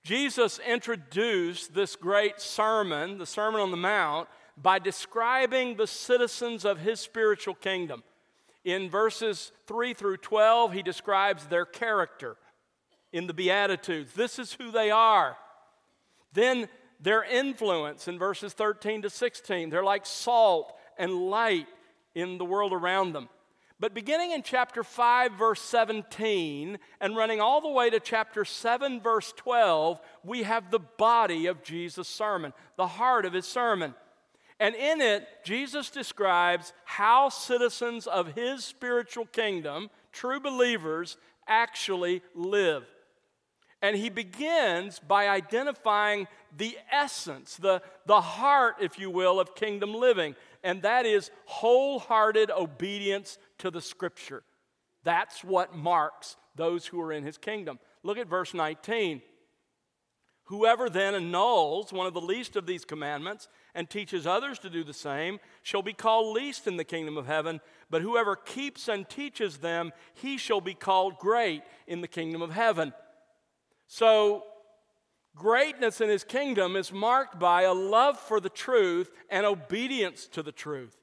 Jesus introduced this great sermon, the Sermon on the Mount, by describing the citizens of his spiritual kingdom. In verses 3 through 12, he describes their character in the Beatitudes. This is who they are. Then their influence in verses 13 to 16. They're like salt and light in the world around them. But beginning in chapter 5, verse 17, and running all the way to chapter 7, verse 12, we have the body of Jesus' sermon, the heart of his sermon. And in it, Jesus describes how citizens of his spiritual kingdom, true believers, actually live. And he begins by identifying the essence, the heart, if you will, of kingdom living. And that is wholehearted obedience to the Scripture. That's what marks those who are in his kingdom. Look at verse 19. Whoever then annuls one of the least of these commandments and teaches others to do the same shall be called least in the kingdom of heaven, but whoever keeps and teaches them, he shall be called great in the kingdom of heaven. So, greatness in his kingdom is marked by a love for the truth and obedience to the truth.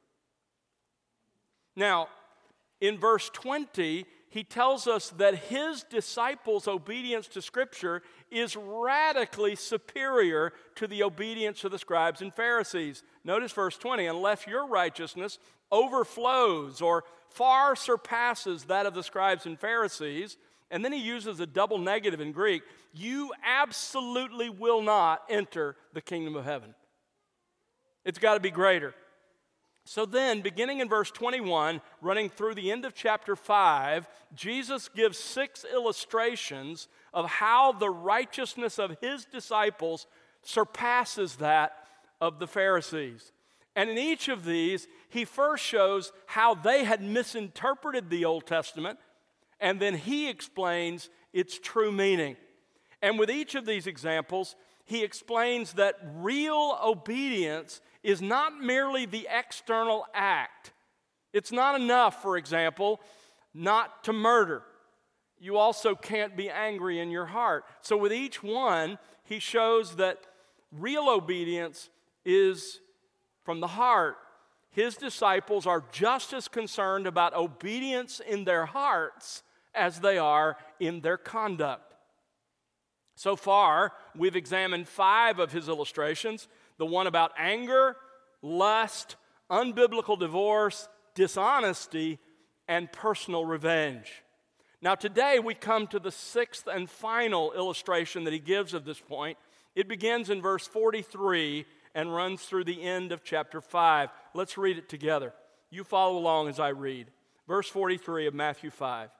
Now, in verse 20, he tells us that his disciples' obedience to Scripture is radically superior to the obedience of the scribes and Pharisees. Notice verse 20, unless your righteousness overflows or far surpasses that of the scribes and Pharisees, and then he uses a double negative in Greek, you absolutely will not enter the kingdom of heaven. It's got to be greater. So then, beginning in verse 21, running through the end of chapter 5, Jesus gives 6 illustrations of how the righteousness of his disciples surpasses that of the Pharisees. And in each of these, he first shows how they had misinterpreted the Old Testament, and then he explains its true meaning. And with each of these examples, he explains that real obedience is not merely the external act. It's not enough, for example, not to murder. You also can't be angry in your heart. So with each one, he shows that real obedience is from the heart. His disciples are just as concerned about obedience in their hearts as they are in their conduct. So far, we've examined 5 of his illustrations. The one about anger, lust, unbiblical divorce, dishonesty, and personal revenge. Now today we come to the 6th and final illustration that he gives of this point. It begins in verse 43 and runs through the end of chapter 5. Let's read it together. You follow along as I read. Verse 43 of Matthew 5.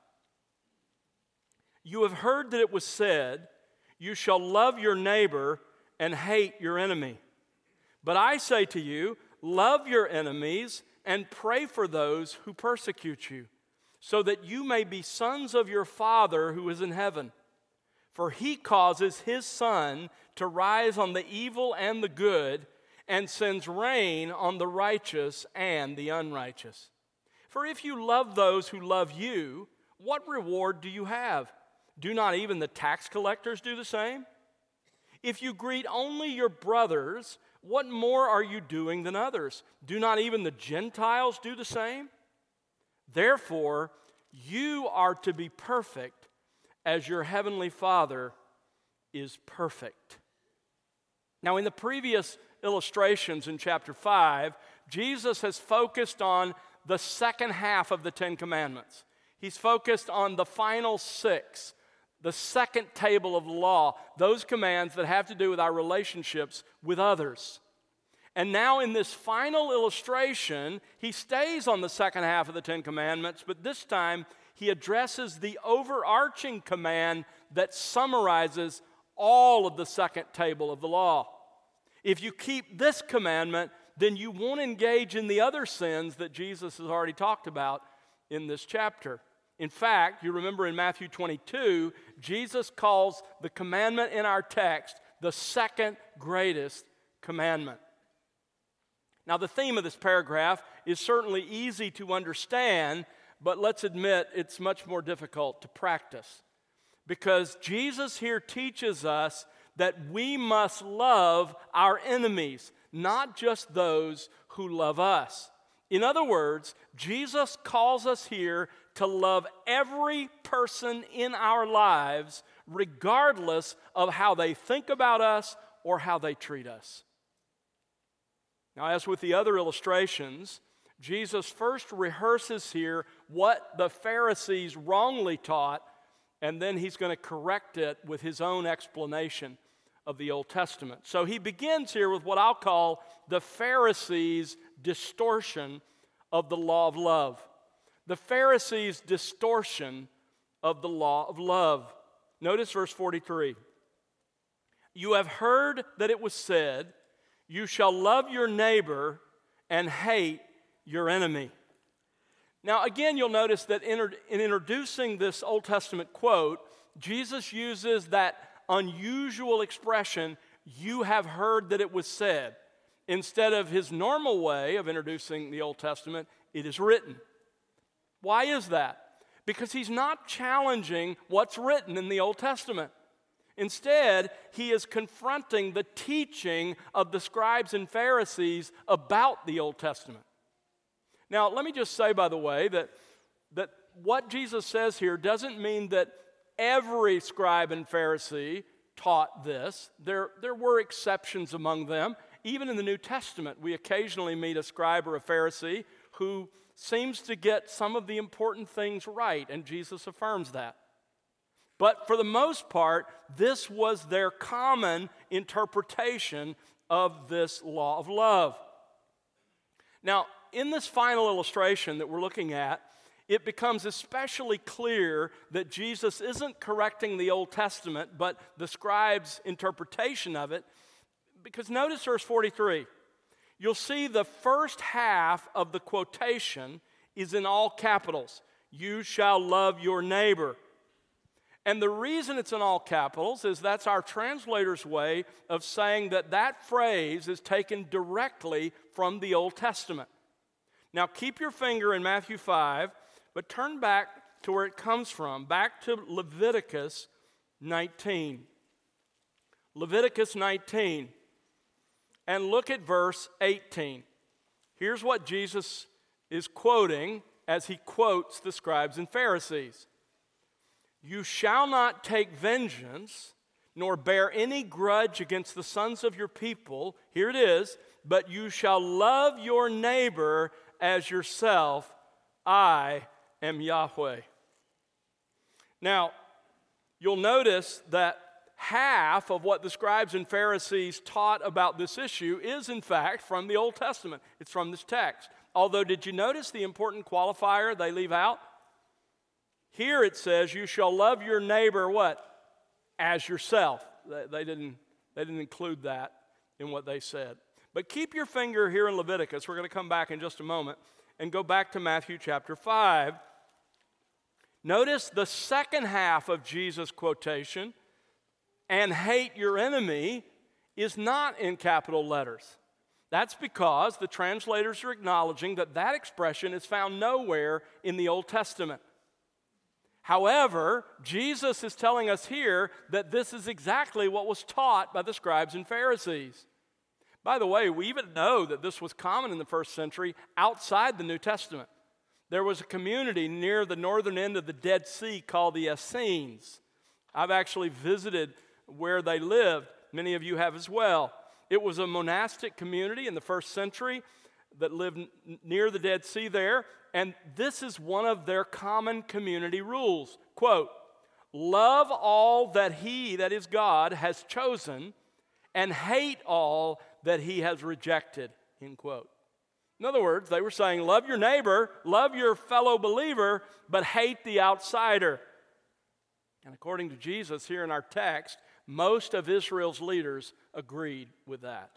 You have heard that it was said, you shall love your neighbor and hate your enemy. But I say to you, love your enemies and pray for those who persecute you, so that you may be sons of your Father who is in heaven. For he causes his sun to rise on the evil and the good, and sends rain on the righteous and the unrighteous. For if you love those who love you, what reward do you have? Do not even the tax collectors do the same? If you greet only your brothers, what more are you doing than others? Do not even the Gentiles do the same? Therefore, you are to be perfect as your heavenly Father is perfect. Now, in the previous illustrations in chapter 5, Jesus has focused on the second half of the 10 Commandments. He's focused on the final 6. The second table of the law, those commands that have to do with our relationships with others. And now in this final illustration, he stays on the second half of the 10 Commandments, but this time he addresses the overarching command that summarizes all of the second table of the law. If you keep this commandment, then you won't engage in the other sins that Jesus has already talked about in this chapter. In fact, you remember in Matthew 22, Jesus calls the commandment in our text the second greatest commandment. Now, the theme of this paragraph is certainly easy to understand, but let's admit it's much more difficult to practice. Because Jesus here teaches us that we must love our enemies, not just those who love us. In other words, Jesus calls us here to love every person in our lives, regardless of how they think about us or how they treat us. Now, as with the other illustrations, Jesus first rehearses here what the Pharisees wrongly taught, and then he's going to correct it with his own explanation of the Old Testament. So he begins here with what I'll call the Pharisees' distortion of the law of love. The Pharisees' distortion of the law of love. Notice verse 43. You have heard that it was said, you shall love your neighbor and hate your enemy. Now, again, you'll notice that in introducing this Old Testament quote, Jesus uses that unusual expression, you have heard that it was said. Instead of his normal way of introducing the Old Testament, it is written. Why is that? Because he's not challenging what's written in the Old Testament. Instead, he is confronting the teaching of the scribes and Pharisees about the Old Testament. Now, let me just say, by the way, that what Jesus says here doesn't mean that every scribe and Pharisee taught this. There were exceptions among them. Even in the New Testament, we occasionally meet a scribe or a Pharisee who seems to get some of the important things right, and Jesus affirms that. But for the most part, this was their common interpretation of this law of love. Now, in this final illustration that we're looking at, it becomes especially clear that Jesus isn't correcting the Old Testament, but the scribes' interpretation of it. Because notice verse 43. You'll see the first half of the quotation is in all capitals. You shall love your neighbor. And the reason it's in all capitals is that's our translator's way of saying that phrase is taken directly from the Old Testament. Now keep your finger in Matthew 5, but turn back to where it comes from, back to Leviticus 19. Leviticus 19. And look at verse 18. Here's what Jesus is quoting as he quotes the scribes and Pharisees. You shall not take vengeance, nor bear any grudge against the sons of your people. Here it is. But you shall love your neighbor as yourself. I am Yahweh. Now, you'll notice that half of what the scribes and Pharisees taught about this issue is, in fact, from the Old Testament. It's from this text. Although, did you notice the important qualifier they leave out? Here it says, you shall love your neighbor, what? As yourself. They didn't include that in what they said. But keep your finger here in Leviticus. We're going to come back in just a moment and go back to Matthew chapter 5. Notice the second half of Jesus' quotation, and hate your enemy, is not in capital letters. That's because the translators are acknowledging that expression is found nowhere in the Old Testament. However, Jesus is telling us here that this is exactly what was taught by the scribes and Pharisees. By the way, we even know that this was common in the first century outside the New Testament. There was a community near the northern end of the Dead Sea called the Essenes. I've actually visited where they lived. Many of you have as well. It was a monastic community in the first century that lived near the Dead Sea there, and this is one of their common community rules. Quote, love all that he, that is God, has chosen, and hate all that he has rejected, end quote. In other words, they were saying, love your neighbor, love your fellow believer, but hate the outsider. And according to Jesus here in our text, most of Israel's leaders agreed with that.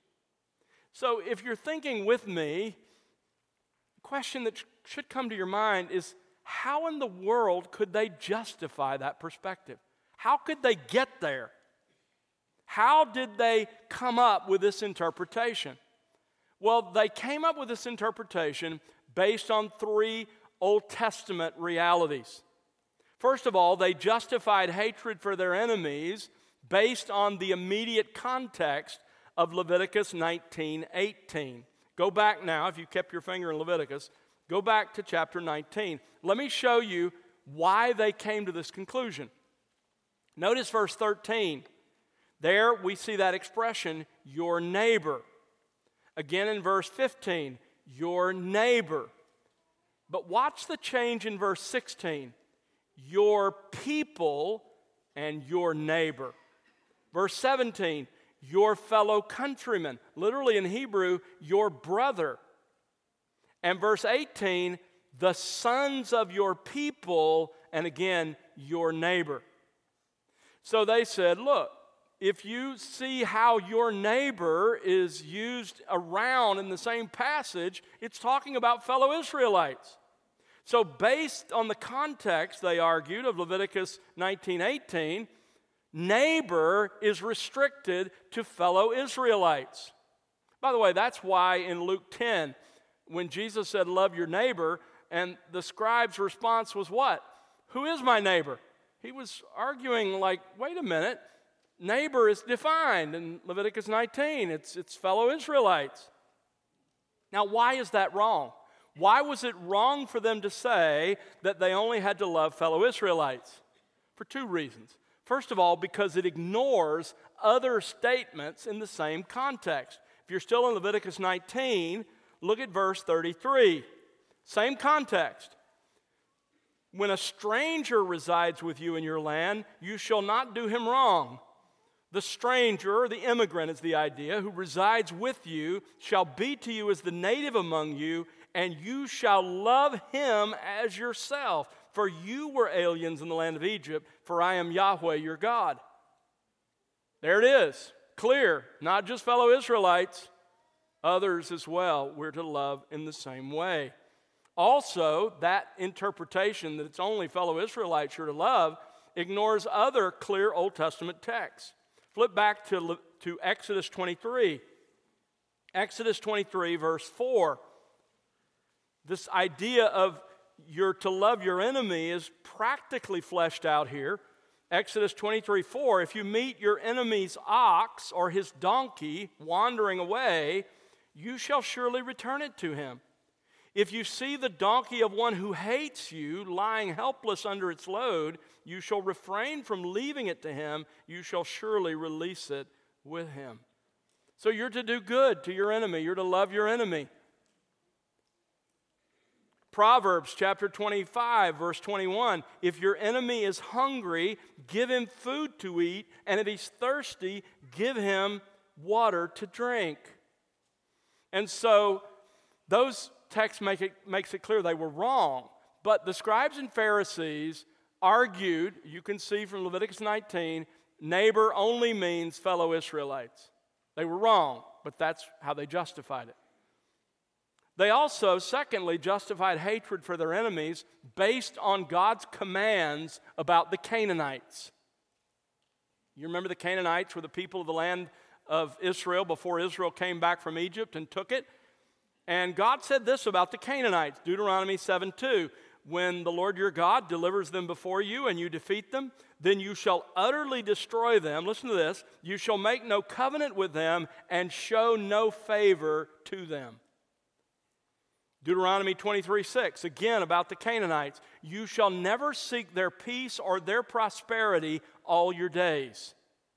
So if you're thinking with me, the question that should come to your mind is, how in the world could they justify that perspective? How could they get there? How did they come up with this interpretation? Well, they came up with this interpretation based on three Old Testament realities. First of all, they justified hatred for their enemies based on the immediate context of Leviticus 19:18. Go back now, if you kept your finger in Leviticus, go back to chapter 19. Let me show you why they came to this conclusion. Notice verse 13. There we see that expression, your neighbor. Again in verse 15, your neighbor. But watch the change in verse 16. Your people and your neighbor. Verse 17, your fellow countryman. Literally in Hebrew, your brother. And verse 18, the sons of your people, and again, your neighbor. So they said, look, if you see how your neighbor is used around in the same passage, it's talking about fellow Israelites. So based on the context, they argued, of Leviticus 19:18, neighbor is restricted to fellow Israelites. By the way, that's why in Luke 10, when Jesus said, love your neighbor, and the scribe's response was what? Who is my neighbor? He was arguing like, wait a minute, neighbor is defined in Leviticus 19. It's fellow Israelites. Now, why is that wrong? Why was it wrong for them to say that they only had to love fellow Israelites? For two reasons. First of all, because it ignores other statements in the same context. If you're still in Leviticus 19, look at verse 33. Same context. When a stranger resides with you in your land, you shall not do him wrong. The stranger, or the immigrant is the idea, who resides with you, shall be to you as the native among you, and you shall love him as yourself. For you were aliens in the land of Egypt, for I am Yahweh your God. There it is, clear, not just fellow Israelites, others as well we're to love in the same way. Also, that interpretation that it's only fellow Israelites you're to love ignores other clear Old Testament texts. Flip back to Exodus 23. Exodus 23, verse 4. This idea of you're to love your enemy is practically fleshed out here. Exodus 23, 4. If you meet your enemy's ox or his donkey wandering away, you shall surely return it to him. If you see the donkey of one who hates you lying helpless under its load, you shall refrain from leaving it to him. You shall surely release it with him. So you're to do good to your enemy. You're to love your enemy. Proverbs chapter 25, verse 21. If your enemy is hungry, give him food to eat, and if he's thirsty, give him water to drink. And so those texts makes it clear they were wrong. But the scribes and Pharisees argued, you can see from Leviticus 19, neighbor only means fellow Israelites. They were wrong, but that's how they justified it. They also, secondly, justified hatred for their enemies based on God's commands about the Canaanites. You remember the Canaanites were the people of the land of Israel before Israel came back from Egypt and took it. And God said this about the Canaanites, Deuteronomy 7:2. When the Lord your God delivers them before you and you defeat them, then you shall utterly destroy them. Listen to this. You shall make no covenant with them and show no favor to them. Deuteronomy 23:6, again about the Canaanites. You shall never seek their peace or their prosperity all your days.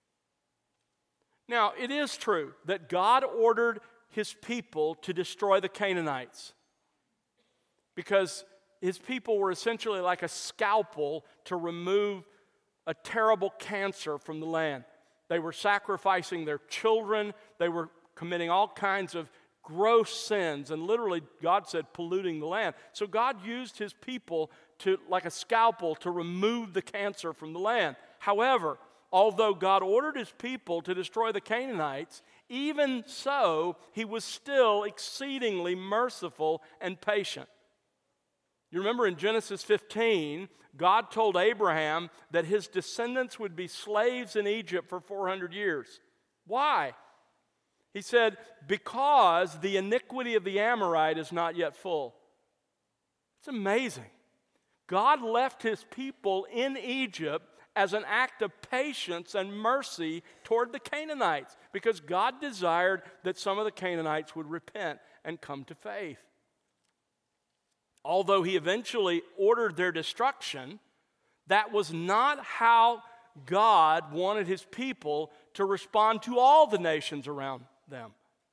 Now, it is true that God ordered his people to destroy the Canaanites because his people were essentially like a scalpel to remove a terrible cancer from the land. They were sacrificing their children. They were committing all kinds of gross sins, and literally, God said, polluting the land. So God used his people to, like a scalpel, to remove the cancer from the land. However, although God ordered his people to destroy the Canaanites, even so, he was still exceedingly merciful and patient. You remember in Genesis 15, God told Abraham that his descendants would be slaves in Egypt for 400 years. Why? He said, because the iniquity of the Amorite is not yet full. It's amazing. God left his people in Egypt as an act of patience and mercy toward the Canaanites, because God desired that some of the Canaanites would repent and come to faith. Although he eventually ordered their destruction, that was not how God wanted his people to respond to all the nations around them.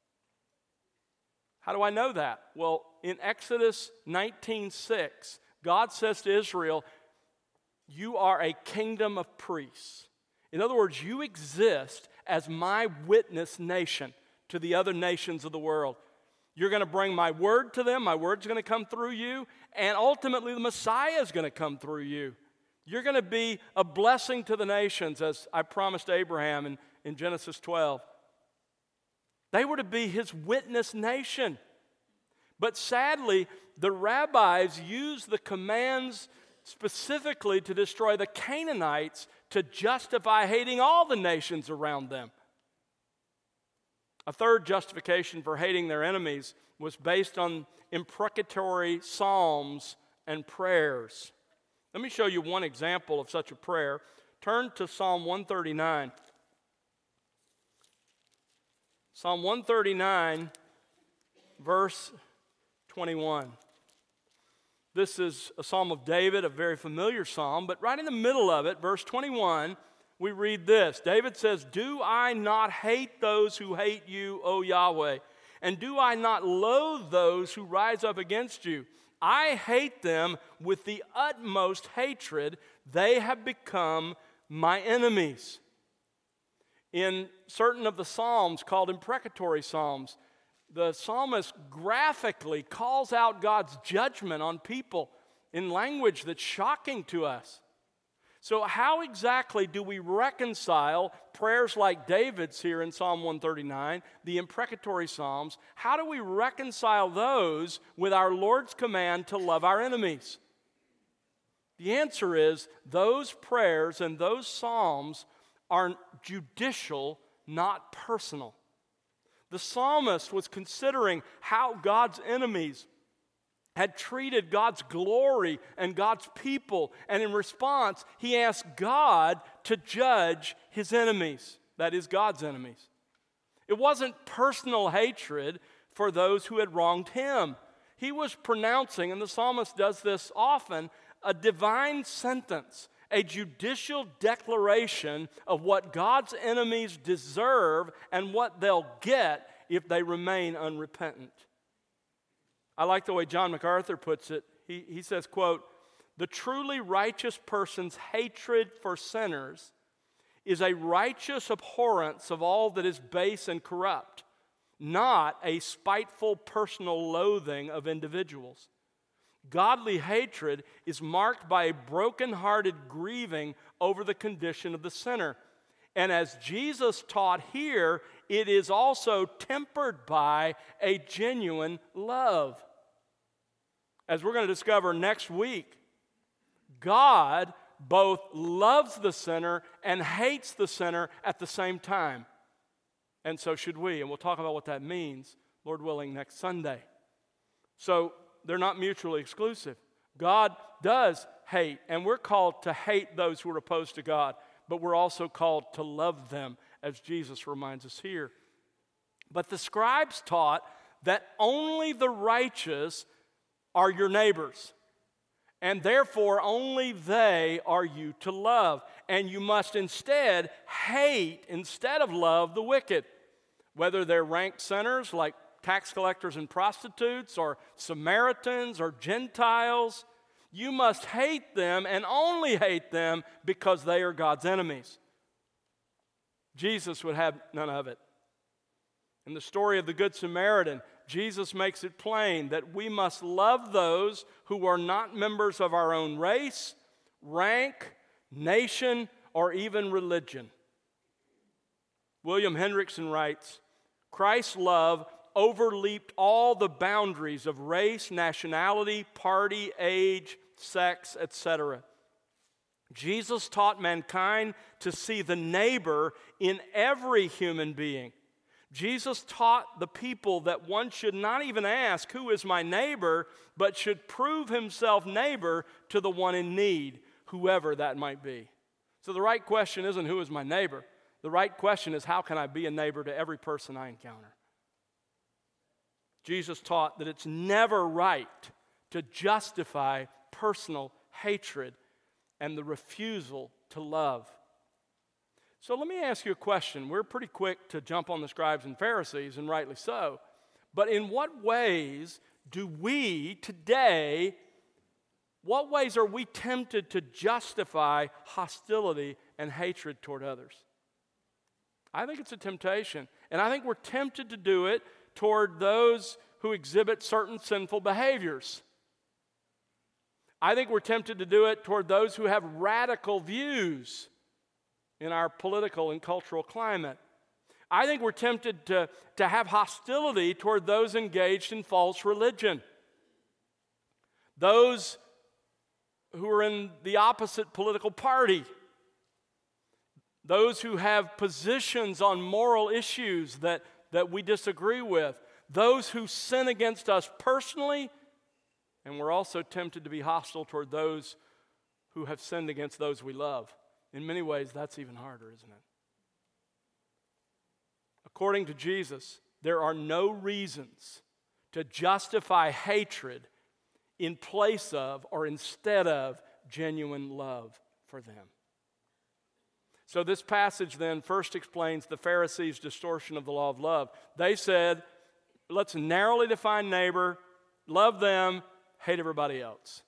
How do I know that? Well, in Exodus 19:6, God says to Israel, "You are a kingdom of priests." In other words, you exist as my witness nation to the other nations of the world. You're going to bring my word to them. My word's going to come through you. And ultimately, the Messiah is going to come through you. You're going to be a blessing to the nations, as I promised Abraham in Genesis 12. They were to be his witness nation. But sadly, the rabbis used the commands specifically to destroy the Canaanites to justify hating all the nations around them. A third justification for hating their enemies was based on imprecatory psalms and prayers. Let me show you one example of such a prayer. Turn to Psalm 139. Psalm 139, verse 21. This is a psalm of David, a very familiar psalm, but right in the middle of it, verse 21, we read this. David says, "Do I not hate those who hate you, O Yahweh? And do I not loathe those who rise up against you? I hate them with the utmost hatred. They have become my enemies." In certain of the psalms called imprecatory psalms, the psalmist graphically calls out God's judgment on people in language that's shocking to us. So how exactly do we reconcile prayers like David's here in Psalm 139, the imprecatory psalms? How do we reconcile those with our Lord's command to love our enemies? The answer is those prayers and those psalms are judicial, not personal. The psalmist was considering how God's enemies had treated God's glory and God's people, and in response, he asked God to judge his enemies, that is, God's enemies. It wasn't personal hatred for those who had wronged him. He was pronouncing, and the psalmist does this often, a divine sentence, a judicial declaration of what God's enemies deserve and what they'll get if they remain unrepentant. I like the way John MacArthur puts it. He says, quote, "The truly righteous person's hatred for sinners is a righteous abhorrence of all that is base and corrupt, not a spiteful personal loathing of individuals. Godly hatred is marked by a broken-hearted grieving over the condition of the sinner. And as Jesus taught here, it is also tempered by a genuine love." As we're going to discover next week, God both loves the sinner and hates the sinner at the same time. And so should we. And we'll talk about what that means, Lord willing, next Sunday. So they're not mutually exclusive. God does hate, and we're called to hate those who are opposed to God, but we're also called to love them, as Jesus reminds us here. But the scribes taught that only the righteous are your neighbors, and therefore only they are you to love. And you must instead hate, instead of love, the wicked, whether they're ranked sinners like tax collectors and prostitutes, or Samaritans, or Gentiles. You must hate them and only hate them because they are God's enemies. Jesus would have none of it. In the story of the Good Samaritan, Jesus makes it plain that we must love those who are not members of our own race, rank, nation, or even religion. William Hendrickson writes, "Christ's love overleaped all the boundaries of race, nationality, party, age, sex, etc. Jesus taught mankind to see the neighbor in every human being. Jesus taught the people that one should not even ask, 'Who is my neighbor?' but should prove himself neighbor to the one in need, whoever that might be." So the right question isn't who is my neighbor. The right question is how can I be a neighbor to every person I encounter? Jesus taught that it's never right to justify personal hatred and the refusal to love. So let me ask you a question. We're pretty quick to jump on the scribes and Pharisees, and rightly so. But in what ways do we today, what ways are we tempted to justify hostility and hatred toward others? I think it's a temptation. And I think we're tempted to do it toward those who exhibit certain sinful behaviors. I think we're tempted to do it toward those who have radical views in our political and cultural climate. I think we're tempted to have hostility toward those engaged in false religion. Those who are in the opposite political party. Those who have positions on moral issues that we disagree with. Those who sin against us personally. And we're also tempted to be hostile toward those who have sinned against those we love. In many ways, that's even harder, isn't it? According to Jesus, there are no reasons to justify hatred in place of or instead of genuine love for them. So this passage then first explains the Pharisees' distortion of the law of love. They said, let's narrowly define neighbor, love them, hate everybody else.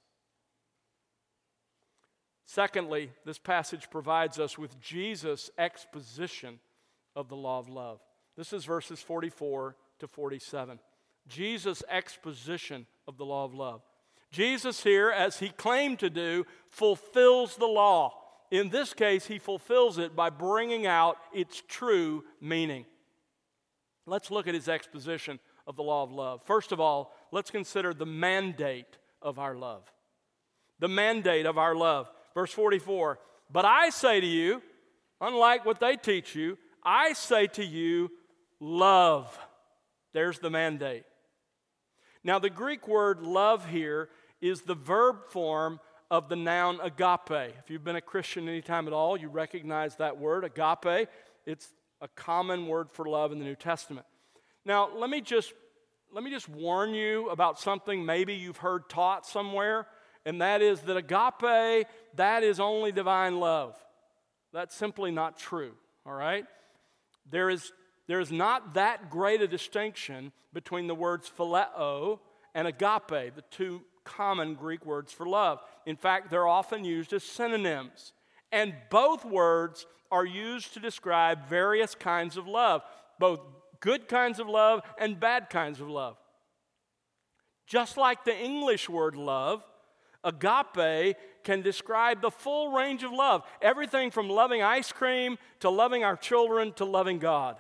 Secondly, this passage provides us with Jesus' exposition of the law of love. This is verses 44 to 47. Jesus' exposition of the law of love. Jesus here, as he claimed to do, fulfills the law. In this case, he fulfills it by bringing out its true meaning. Let's look at his exposition of the law of love. First of all, let's consider the mandate of our love. The mandate of our love. Verse 44, but I say to you, unlike what they teach you, I say to you, love. There's the mandate. Now, the Greek word love here is the verb form of the noun agape. If you've been a Christian any time at all, you recognize that word, agape. It's a common word for love in the New Testament. Now, let me just warn you about something maybe you've heard taught somewhere, and that is that agape, that is only divine love. That's simply not true, all right? There is not that great a distinction between the words phileo and agape, the two common Greek words for love. In fact, they're often used as synonyms. And both words are used to describe various kinds of love, both good kinds of love and bad kinds of love. Just like the English word love, agape can describe the full range of love. Everything from loving ice cream to loving our children to loving God.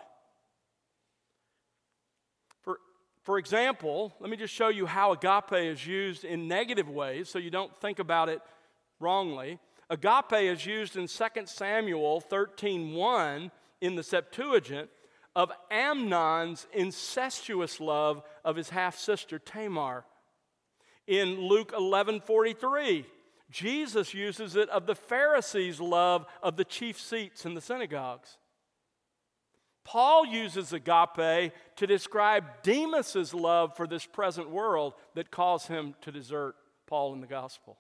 For example, let me just show you how agape is used in negative ways so you don't think about it wrongly. Agape is used in 2 Samuel 13:1 in the Septuagint of Amnon's incestuous love of his half-sister Tamar. In Luke 11:43, Jesus uses it of the Pharisees' love of the chief seats in the synagogues. Paul uses agape to describe Demas' love for this present world that caused him to desert Paul in the gospel.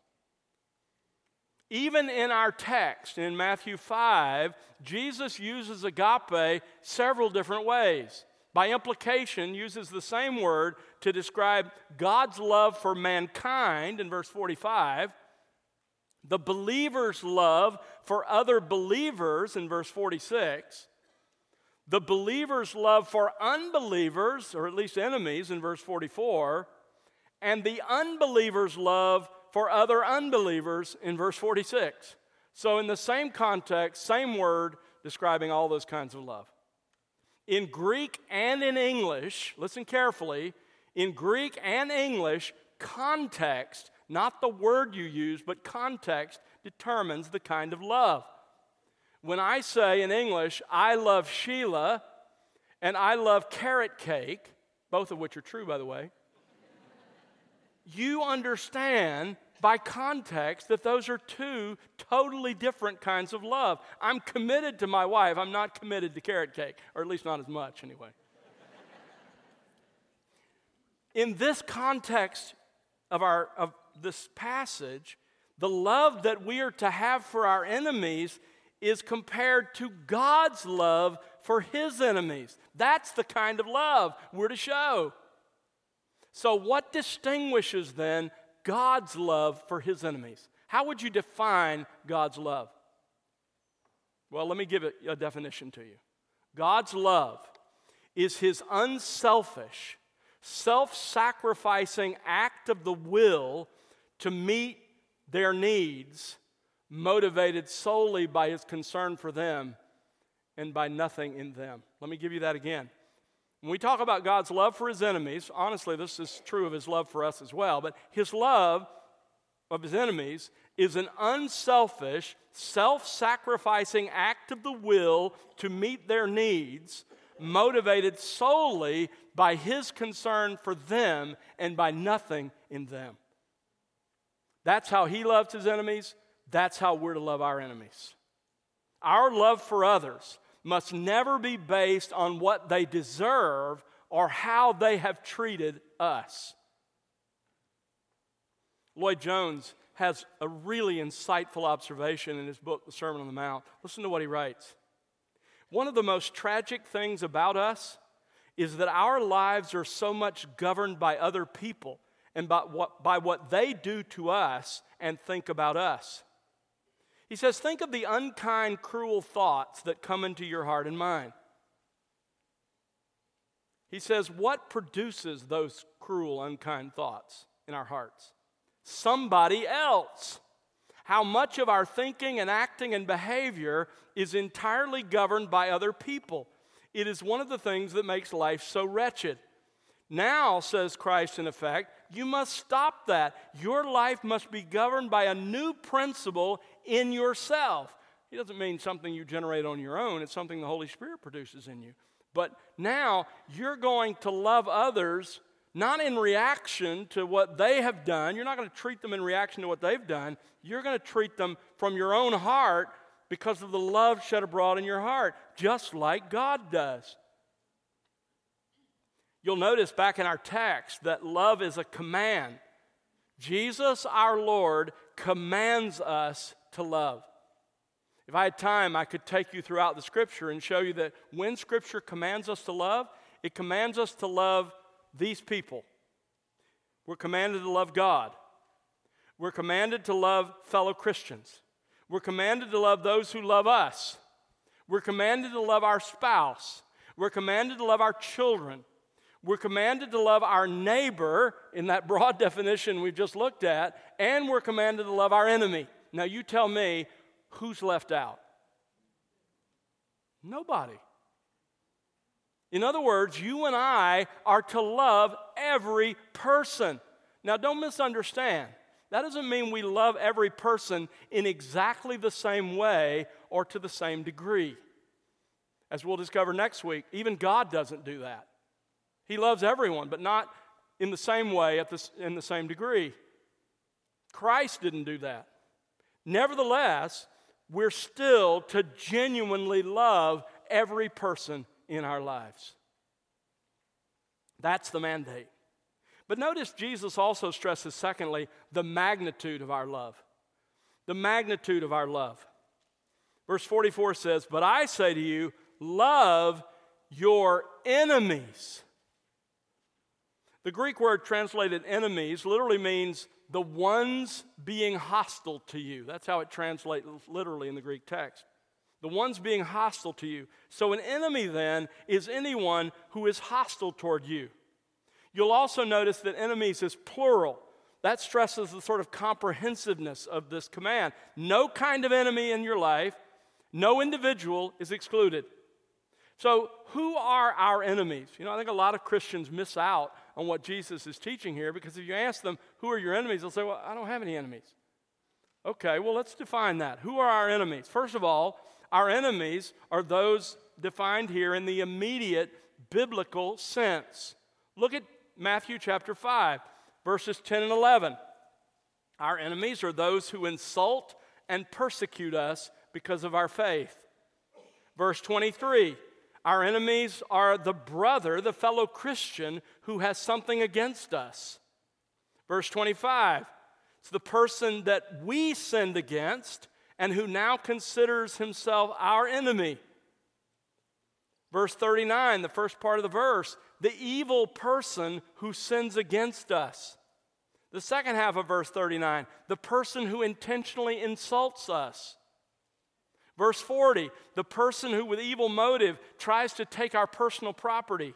Even in our text, in Matthew 5, Jesus uses agape several different ways. By implication, uses the same word to describe God's love for mankind in verse 45, the believer's love for other believers in verse 46, the believer's love for unbelievers, or at least enemies, in verse 44, and the unbeliever's love for other unbelievers in verse 46. So in the same context, same word describing all those kinds of love. In Greek and in English, listen carefully, in Greek and English, context, not the word you use, but context determines the kind of love. When I say in English, I love Sheila, and I love carrot cake, both of which are true, by the way, you understand by context that those are two totally different kinds of love. I'm committed to my wife. I'm not committed to carrot cake, or at least not as much anyway. In this context of this passage, the love that we are to have for our enemies is compared to God's love for His enemies. That's the kind of love we're to show. So what distinguishes then God's love for His enemies? How would you define God's love? Well, let me give it a definition to you. God's love is His unselfish, self-sacrificing act of the will to meet their needs, motivated solely by His concern for them and by nothing in them. Let me give you that again. When we talk about God's love for His enemies, honestly, this is true of His love for us as well, but His love of His enemies is an unselfish, self-sacrificing act of the will to meet their needs, motivated solely by His concern for them and by nothing in them. That's how He loves His enemies. That's how we're to love our enemies. Our love for others must never be based on what they deserve or how they have treated us. Lloyd Jones has a really insightful observation in his book, The Sermon on the Mount. Listen to what he writes. One of the most tragic things about us is that our lives are so much governed by other people and by what they do to us and think about us. He says, think of the unkind, cruel thoughts that come into your heart and mind. He says, what produces those cruel, unkind thoughts in our hearts? Somebody else. How much of our thinking and acting and behavior is entirely governed by other people. It is one of the things that makes life so wretched. Now, says Christ in effect, you must stop that. Your life must be governed by a new principle in yourself. He doesn't mean something you generate on your own. It's something the Holy Spirit produces in you. But now you're going to love others not in reaction to what they have done. You're not going to treat them in reaction to what they've done. You're going to treat them from your own heart because of the love shed abroad in your heart, just like God does. You'll notice back in our text that love is a command. Jesus, our Lord, commands us to love. If I had time, I could take you throughout the Scripture and show you that when Scripture commands us to love, it commands us to love these people. We're commanded to love God. We're commanded to love fellow Christians. We're commanded to love those who love us. We're commanded to love our spouse. We're commanded to love our children. We're commanded to love our neighbor in that broad definition we've just looked at, and we're commanded to love our enemy. Now you tell me, who's left out? Nobody. In other words, you and I are to love every person. Now don't misunderstand. That doesn't mean we love every person in exactly the same way or to the same degree. As we'll discover next week, even God doesn't do that. He loves everyone, but not in the same way, in the same degree. Christ didn't do that. Nevertheless, we're still to genuinely love every person in our lives. That's the mandate. But notice Jesus also stresses, secondly, the magnitude of our love. The magnitude of our love. Verse 44 says, "But I say to you, love your enemies." The Greek word translated enemies literally means the ones being hostile to you. That's how it translates literally in the Greek text. The ones being hostile to you. So an enemy then is anyone who is hostile toward you. You'll also notice that enemies is plural. That stresses the sort of comprehensiveness of this command. No kind of enemy in your life, no individual is excluded. So who are our enemies? You know, I think a lot of Christians miss out on what Jesus is teaching here, because if you ask them, who are your enemies? They'll say, well, I don't have any enemies. Okay, well, let's define that. Who are our enemies? First of all, our enemies are those defined here in the immediate biblical sense. Look at Matthew chapter 5, verses 10 and 11. Our enemies are those who insult and persecute us because of our faith. Verse 23, our enemies are the brother, the fellow Christian, who has something against us. Verse 25, it's the person that we sinned against and who now considers himself our enemy. Verse 39, the first part of the verse, the evil person who sins against us. The second half of verse 39, the person who intentionally insults us. Verse 40, the person who with evil motive tries to take our personal property.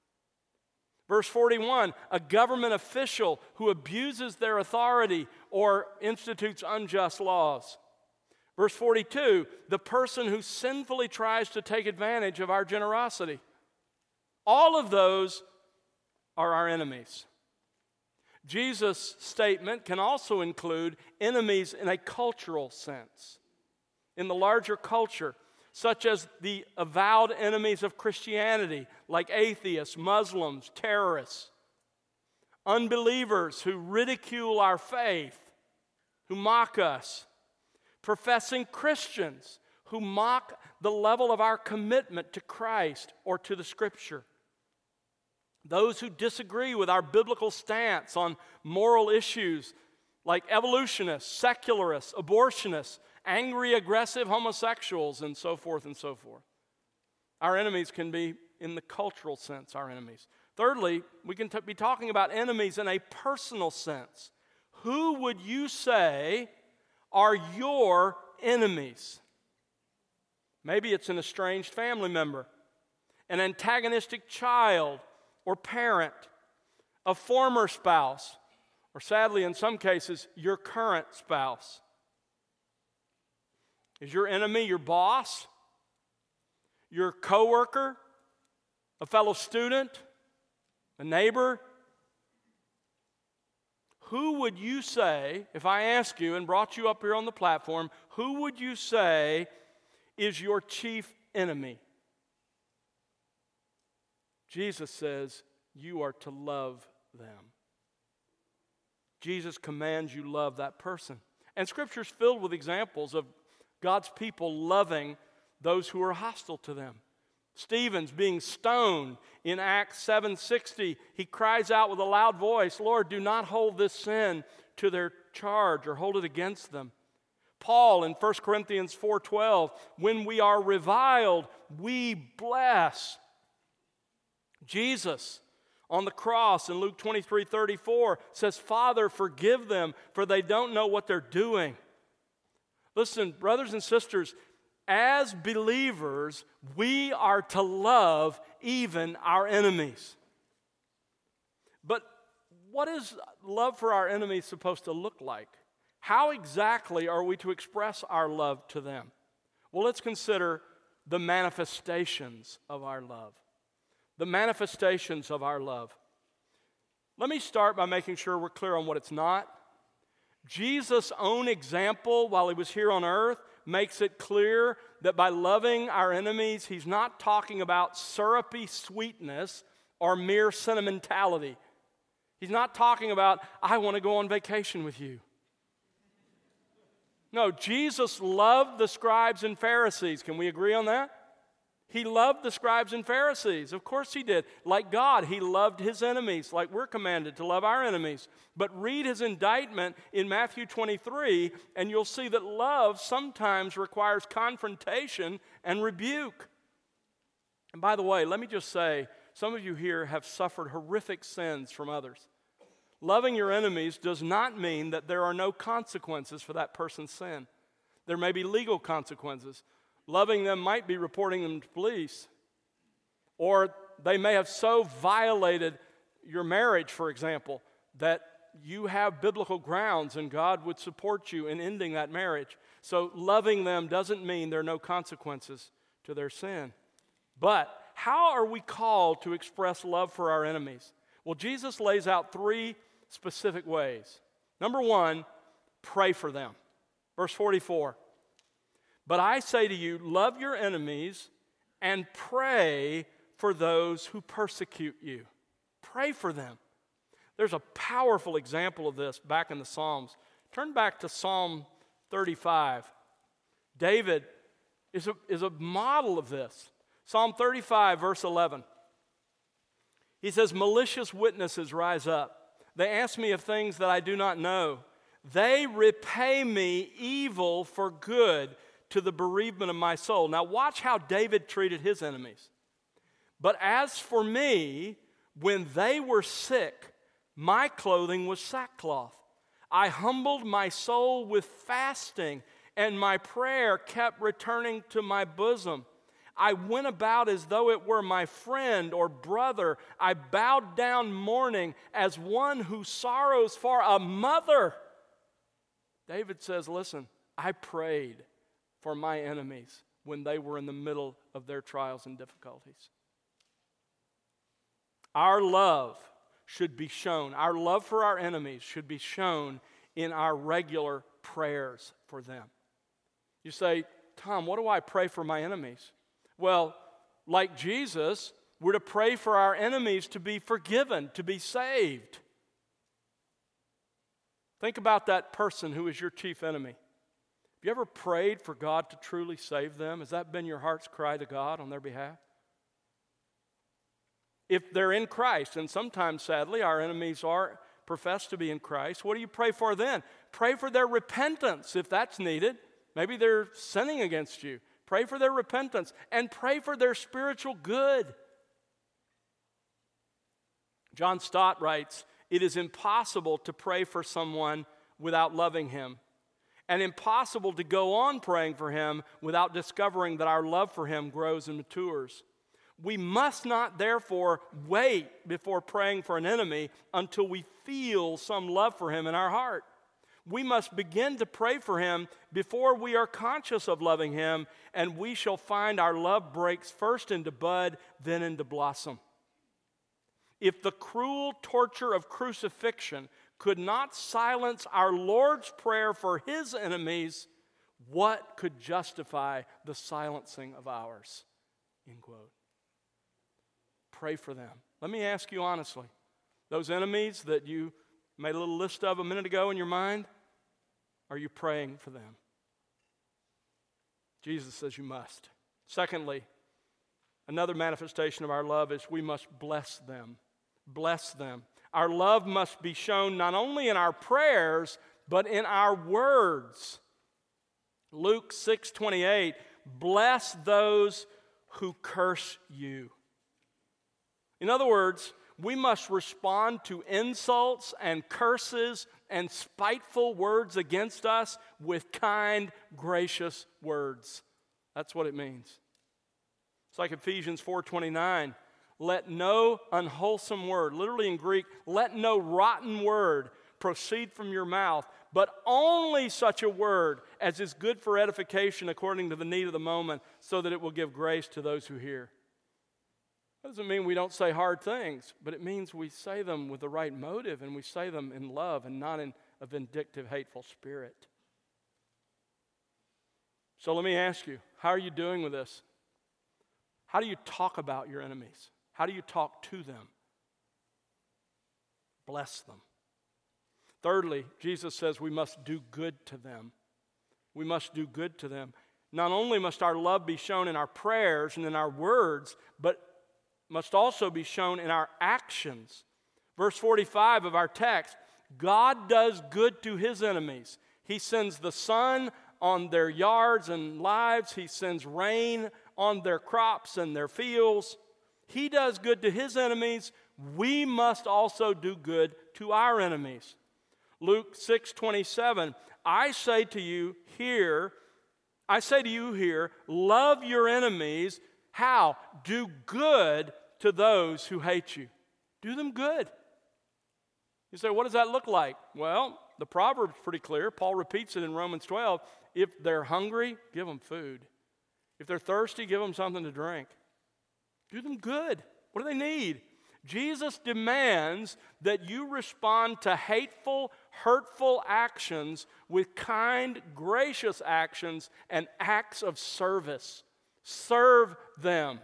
Verse 41, a government official who abuses their authority or institutes unjust laws. Verse 42, the person who sinfully tries to take advantage of our generosity. All of those are our enemies. Jesus' statement can also include enemies in a cultural sense. In the larger culture, such as the avowed enemies of Christianity, like atheists, Muslims, terrorists, unbelievers who ridicule our faith, who mock us, professing Christians who mock the level of our commitment to Christ or to the Scripture. Those who disagree with our biblical stance on moral issues like evolutionists, secularists, abortionists, angry, aggressive homosexuals, and so forth and so forth. Our enemies can be, in the cultural sense, our enemies. Thirdly, we can be talking about enemies in a personal sense. Who would you say are your enemies? Maybe it's an estranged family member, an antagonistic child or parent, a former spouse, or sadly in some cases, your current spouse. Is your enemy your boss, your coworker, a fellow student, a neighbor? Who would you say, if I asked you and brought you up here on the platform, who would you say is your chief enemy? Jesus says you are to love them. Jesus commands you love that person. And Scripture's filled with examples of God's people loving those who are hostile to them. Stephen's being stoned in Acts 7:60. He cries out with a loud voice, Lord, do not hold this sin to their charge or hold it against them. Paul in 1 Corinthians 4:12, when we are reviled, we bless. Jesus on the cross in Luke 23:34 says, Father, forgive them, for they don't know what they're doing. Listen, brothers and sisters, as believers, we are to love even our enemies. But what is love for our enemies supposed to look like? How exactly are we to express our love to them? Well, let's consider the manifestations of our love. The manifestations of our love. Let me start by making sure we're clear on what it's not. Jesus' own example while he was here on earth makes it clear that by loving our enemies, he's not talking about syrupy sweetness or mere sentimentality. He's not talking about, I want to go on vacation with you. No, Jesus loved the scribes and Pharisees. Can we agree on that? He loved the scribes and Pharisees. Of course he did. Like God, he loved his enemies, like we're commanded to love our enemies. But read his indictment in Matthew 23, and you'll see that love sometimes requires confrontation and rebuke. And by the way, let me just say, some of you here have suffered horrific sins from others. Loving your enemies does not mean that there are no consequences for that person's sin. There may be legal consequences. Loving them might be reporting them to police. Or they may have so violated your marriage, for example, that you have biblical grounds and God would support you in ending that marriage. So loving them doesn't mean there are no consequences to their sin. But how are we called to express love for our enemies? Well, Jesus lays out three specific ways. Number one, pray for them. Verse 44. But I say to you, love your enemies and pray for those who persecute you. Pray for them. There's a powerful example of this back in the Psalms. Turn back to Psalm 35. David is a model of this. Psalm 35, verse 11. He says, malicious witnesses rise up. They ask me of things that I do not know. They repay me evil for good to the bereavement of my soul. Now watch how David treated his enemies. But as for me, when they were sick, my clothing was sackcloth. I humbled my soul with fasting, and my prayer kept returning to my bosom. I went about as though it were my friend or brother. I bowed down mourning as one who sorrows for a mother. David says, listen, I prayed for my enemies when they were in the middle of their trials and difficulties. Our love should be shown. Our love for our enemies should be shown in our regular prayers for them. You say, Tom, what do I pray for my enemies? Well, like Jesus, we're to pray for our enemies to be forgiven, to be saved. Think about that person who is your chief enemy. Have you ever prayed for God to truly save them? Has that been your heart's cry to God on their behalf? If they're in Christ, and sometimes, sadly, our enemies are professed to be in Christ, what do you pray for then? Pray for their repentance if that's needed. Maybe they're sinning against you. Pray for their repentance and pray for their spiritual good. John Stott writes, it is impossible to pray for someone without loving him, and impossible to go on praying for him without discovering that our love for him grows and matures. We must not, therefore, wait before praying for an enemy until we feel some love for him in our heart. We must begin to pray for him before we are conscious of loving him, and we shall find our love breaks first into bud, then into blossom. If the cruel torture of crucifixion could not silence our Lord's prayer for his enemies, what could justify the silencing of ours? End quote. Pray for them. Let me ask you honestly, those enemies that you made a little list of a minute ago in your mind, are you praying for them? Jesus says you must. Secondly, another manifestation of our love is we must bless them. Bless them. Our love must be shown not only in our prayers, but in our words. Luke 6:28, bless those who curse you. In other words, we must respond to insults and curses and spiteful words against us with kind, gracious words. That's what it means. It's like Ephesians 4:29. Let no unwholesome word, literally in Greek, let no rotten word proceed from your mouth, but only such a word as is good for edification according to the need of the moment, so that it will give grace to those who hear. That doesn't mean we don't say hard things, but it means we say them with the right motive and we say them in love and not in a vindictive, hateful spirit. So let me ask you, how are you doing with this? How do you talk about your enemies? How do you talk to them? Bless them. Thirdly, Jesus says we must do good to them. We must do good to them. Not only must our love be shown in our prayers and in our words, but must also be shown in our actions. Verse 45 of our text, God does good to his enemies. He sends the sun on their yards and lives. He sends rain on their crops and their fields. He does good to his enemies. We must also do good to our enemies. Luke 6:27, I say to you here, love your enemies. How? Do good to those who hate you. Do them good. You say, what does that look like? Well, the proverb's pretty clear. Paul repeats it in Romans 12. If they're hungry, give them food. If they're thirsty, give them something to drink. Do them good. What do they need? Jesus demands that you respond to hateful, hurtful actions with kind, gracious actions and acts of service. Serve them.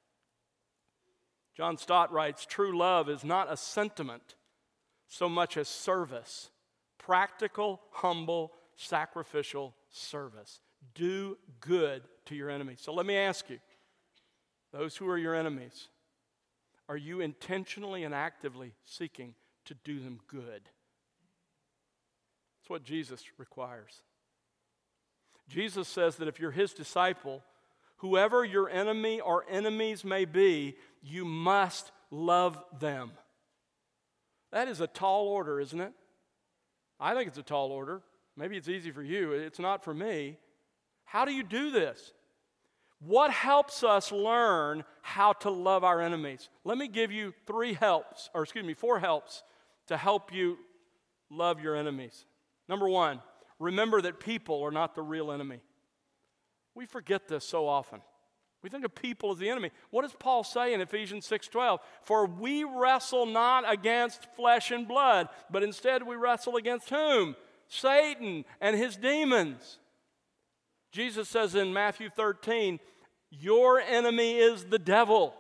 John Stott writes, true love is not a sentiment so much as service, Practical, humble, sacrificial service. Do good to your enemies. So let me ask you, those who are your enemies, are you intentionally and actively seeking to do them good? That's what Jesus requires. Jesus says that if you're his disciple, whoever your enemy or enemies may be, you must love them. That is a tall order, isn't it? I think it's a tall order. Maybe it's easy for you. It's not for me. How do you do this? What helps us learn how to love our enemies? Let me give you 4 helps to help you love your enemies. Number 1, remember that people are not the real enemy. We forget this so often. We think of people as the enemy. What does Paul say in Ephesians 6:12? For we wrestle not against flesh and blood, but instead we wrestle against whom? Satan and his demons. Jesus says in Matthew 13, your enemy is the devil.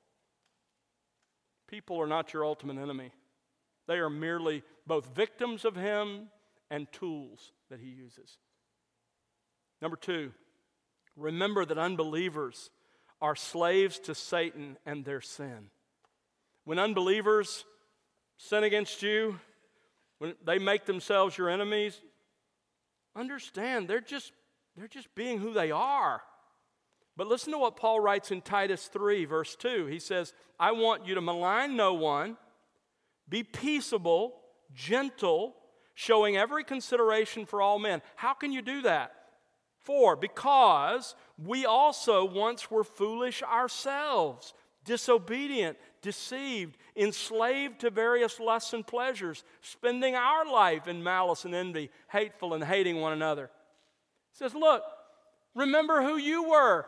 People are not your ultimate enemy. They are merely both victims of him and tools that he uses. Number 2, remember that unbelievers are slaves to Satan and their sin. When unbelievers sin against you, when they make themselves your enemies, understand they're just being who they are. But listen to what Paul writes in Titus 3, verse 2. He says, I want you to malign no one, be peaceable, gentle, showing every consideration for all men. How can you do that? Because we also once were foolish ourselves, disobedient, deceived, enslaved to various lusts and pleasures, spending our life in malice and envy, hateful and hating one another. He says, look, remember who you were.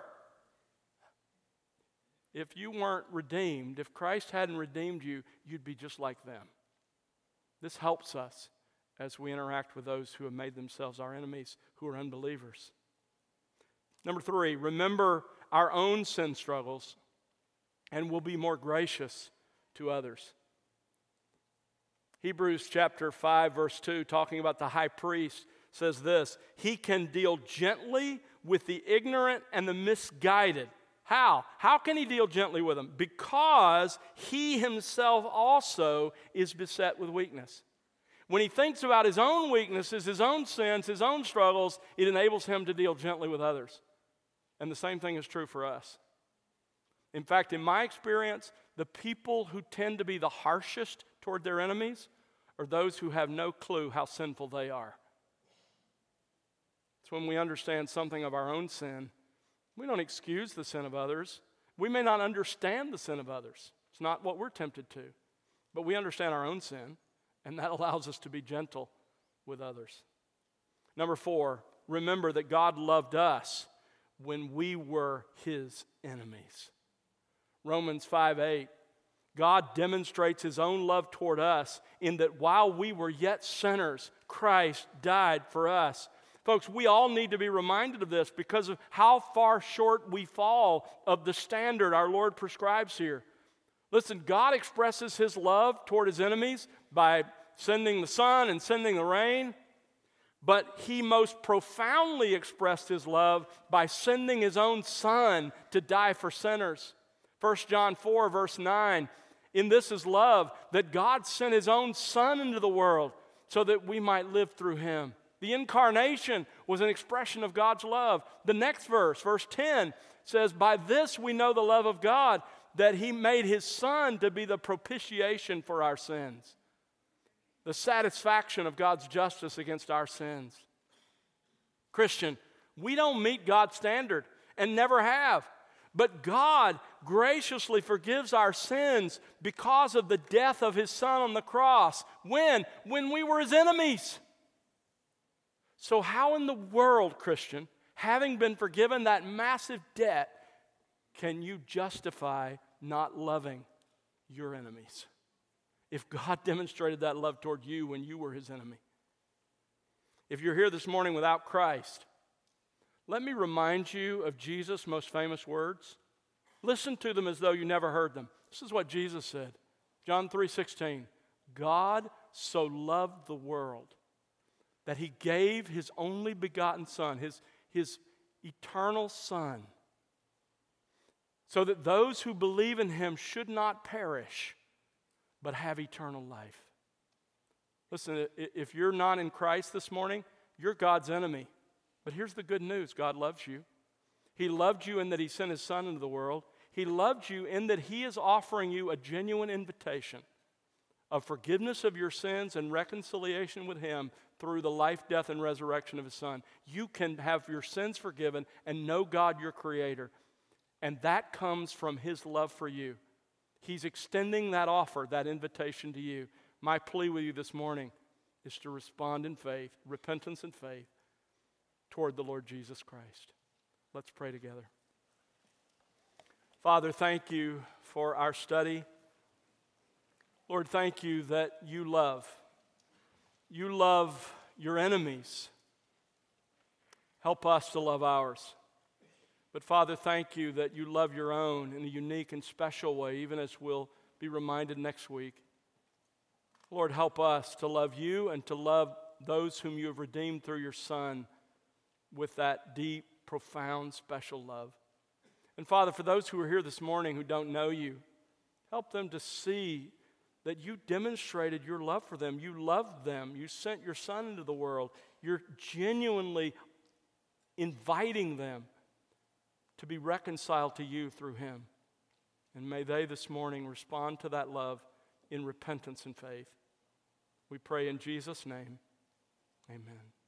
If you weren't redeemed, if Christ hadn't redeemed you, you'd be just like them. This helps us as we interact with those who have made themselves our enemies, who are unbelievers. Number 3, remember our own sin struggles and we'll be more gracious to others. Hebrews chapter 5, verse 2, talking about the high priest, says this, he can deal gently with the ignorant and the misguided. How? How can he deal gently with them? Because he himself also is beset with weakness. When he thinks about his own weaknesses, his own sins, his own struggles, it enables him to deal gently with others. And the same thing is true for us. In fact, in my experience, the people who tend to be the harshest toward their enemies are those who have no clue how sinful they are. It's when we understand something of our own sin. We don't excuse the sin of others. We may not understand the sin of others. It's not what we're tempted to. But we understand our own sin, and that allows us to be gentle with others. Number 4, remember that God loved us when we were his enemies. Romans 5:8, God demonstrates his own love toward us in that while we were yet sinners, Christ died for us. Folks, we all need to be reminded of this because of how far short we fall of the standard our Lord prescribes here. Listen, God expresses his love toward his enemies by sending the sun and sending the rain, but he most profoundly expressed his love by sending his own Son to die for sinners. 1 John 4, verse 9, in this is love, that God sent his own Son into the world so that we might live through him. The incarnation was an expression of God's love. The next verse, verse 10, says, by this we know the love of God, that he made his Son to be the propitiation for our sins. The satisfaction of God's justice against our sins. Christian, we don't meet God's standard and never have. But God graciously forgives our sins because of the death of his Son on the cross. When? When we were his enemies. So how in the world, Christian, having been forgiven that massive debt, can you justify not loving your enemies? If God demonstrated that love toward you when you were his enemy. If you're here this morning without Christ, let me remind you of Jesus' most famous words. Listen to them as though you never heard them. This is what Jesus said. John 3:16. God so loved the world that He gave His only begotten Son, His eternal Son, so that those who believe in Him should not perish, but have eternal life. Listen, if you're not in Christ this morning, you're God's enemy. But here's the good news. God loves you. He loved you in that He sent His Son into the world. He loved you in that He is offering you a genuine invitation of forgiveness of your sins and reconciliation with Him through the life, death, and resurrection of His Son. You can have your sins forgiven and know God, your Creator. And that comes from His love for you. He's extending that offer, that invitation to you. My plea with you this morning is to respond in faith, repentance and faith, toward the Lord Jesus Christ. Let's pray together. Father, thank you for our study. Lord, thank you that you love. You love your enemies. Help us to love ours. But Father, thank you that you love your own in a unique and special way, even as we'll be reminded next week. Lord, help us to love you and to love those whom you have redeemed through your Son with that deep, profound, special love. And Father, for those who are here this morning who don't know you, help them to see that you demonstrated your love for them. You loved them. You sent your Son into the world. You're genuinely inviting them to be reconciled to you through Him. And may they this morning respond to that love in repentance and faith. We pray in Jesus' name. Amen.